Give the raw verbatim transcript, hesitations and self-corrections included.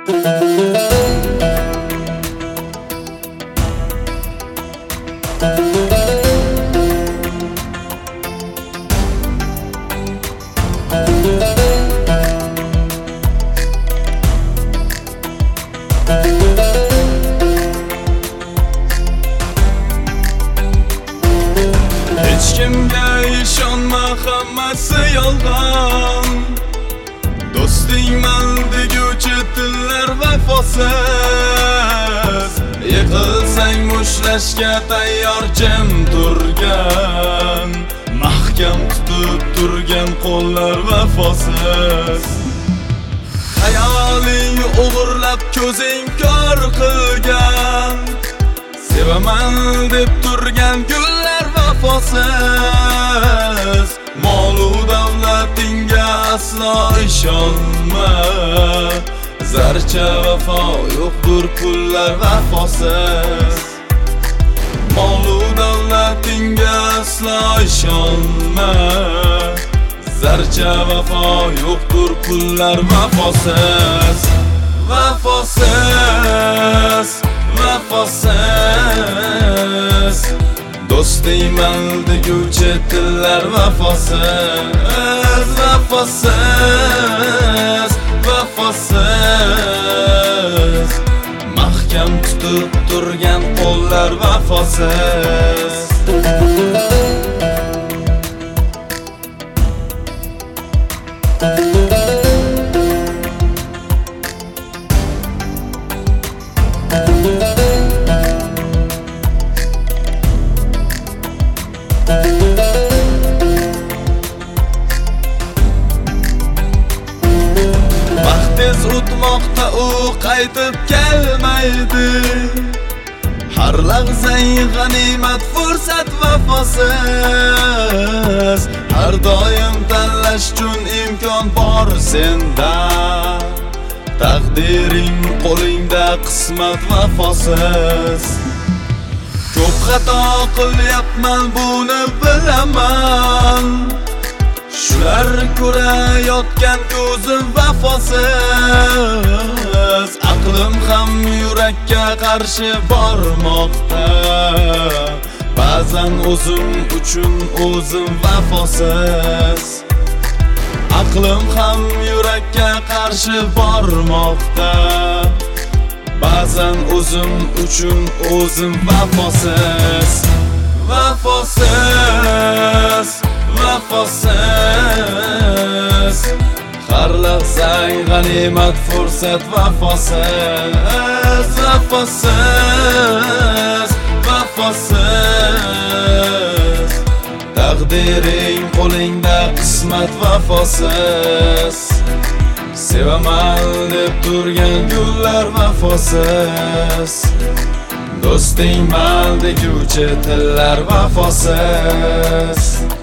Hech kimga ishonma, hammasi yolg'on. Do'stingman deguvchi tillar vafosiz. Yiqilsang mushlashga tayyor jim turgan, mahkam tutib turgan qo'llar vafosiz. Hayoling o'g'irlab ko'zing kor qilgan, sevaman deb turgan gullar vafosiz. Mol-u davlatingga aslo ishonma, zarcha vafo yo'qdir pullar vafosiz. Mol-u davlatingga aslo ishonma, zarcha vafo yo'qdir pullar vafosiz. Vafosiz, vafosiz, do'stingman deguvchi tillar vafosiz. Vafosiz, vafosiz, mahkam tutib turgan qo'llar vafosiz. Vaqt tez o'tmoqda, u qaytib kelmaydi. Har lahzang g'animat, fursat vafosiz. Har doim tanlash uchun imkon bor senda. Taqdiring qo'lingda, qismat vafosiz. Ko'p xato qilyapman, buni bilaman. Shular ko'rayotgan ko'zim vafosiz. Aqlim ham yurakka qarshi bormoqda. Ba'zan o'zim uchun o'zim vafosiz. Aqlim ham yurakka qarshi bormoqda. Ba'zan o'zim uchun o'zim vafosiz. Vafosiz, vafosiz, har lahzang g'animat, fursat vafosiz. Vafosiz, vafosiz, taqdiring qo'lingda, qismat vafosiz. Sevaman deb turgan gullar vafosiz. Do'stingman deguvchi tillar vafosiz.